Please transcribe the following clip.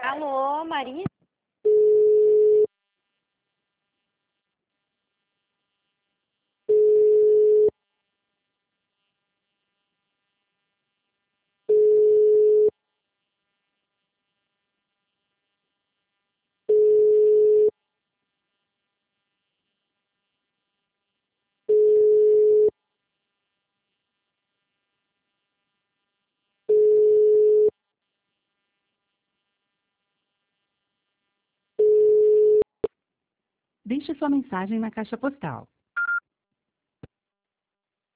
Alô, Maria? Deixe sua mensagem na caixa postal.